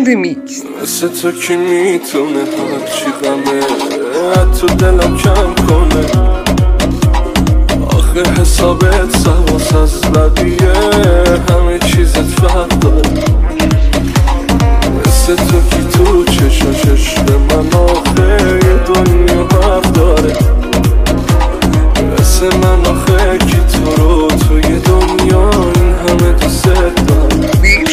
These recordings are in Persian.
the mix. مثل تو کی میتونه هرچی غمه تو دلم کم کنه. آخه حسابت سواس از بدیه، همه چیزت فرق داره. مثل تو کی تو چشاش به من آخه یه دنیا حرف داره. مثل من آخه کی تو رو توی دنیا این همه دوست داره.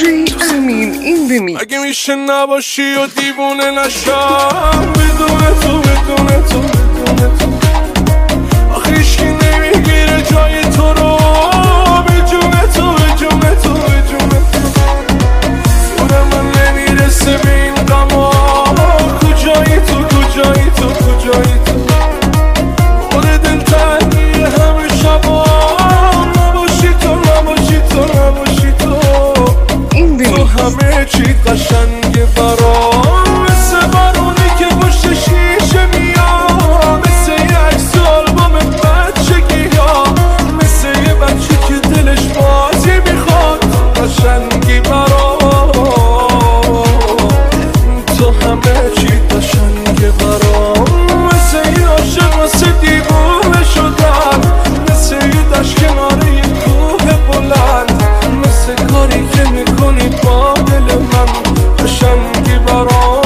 اگه میشه نباشی و دیوونه نشم بدون تو بدون تو بدون تو. آخه هیچکی نمیگیره جای تو رو به جون تو به جون تو به جون تو. زور من نمیرسه به این غما، کجایی تو کجایی تو کجایی تو. خود دلتنگی همه شبا نباشی تو نباشی تو نباشی تو. تو همه چی قشنگه برام، مثل بارونی که پشت شیشه میاد، مثل یه عکس آلبوم بچگی ها، مثل یه بچه که دلش بازی میخواد. قشنگی برام، تو همه چی قشنگه برام، مثل یه عاشق واسه دیوونه شدن، مثل یه دشت کنار یه کوه بلند، مثل کاری که میکنی با دل من. قشنگی برام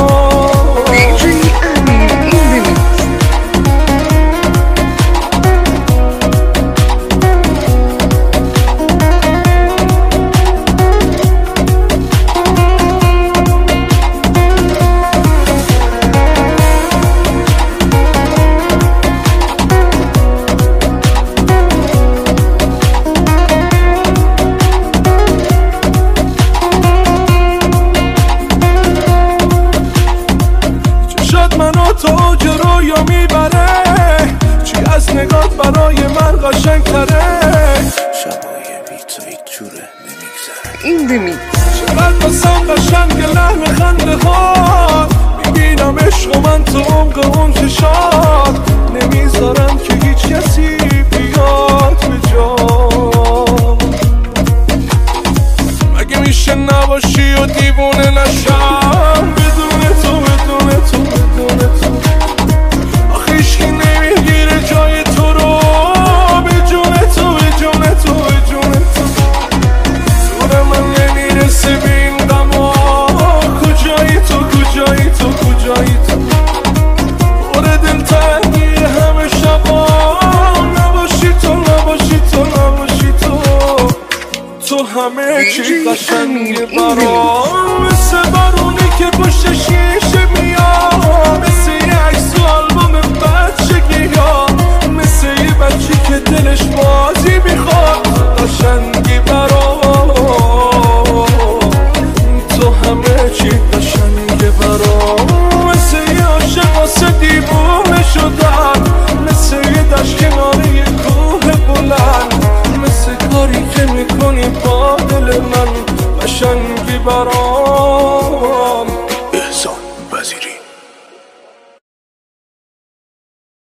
منو تو جلویا میبره، چی از نگات برای من قشنگ تره. شبای بی تو هیچ جوره نمیگذره. چقدر بسم قشنگ لحن خنده ها، میبینم عشق من تو عمق اون چشات. نمیذارم که هیچ کسی بیاد به جا. مگه میشه نباشی و دیوونه نشم بدون تو بدون تو بدون تو. آخه هیچکی نمیگیره جای تو رو به جون تو به جون تو به جون تو. زور من نمیرسه به این غما، کجایی تو کجایی تو کجایی تو. خود دلتنگی همه شبا نباشی تو نباشی تو نباشی تو. تو همه چی قشنگه برام، مثل بارونی که پشت شیشه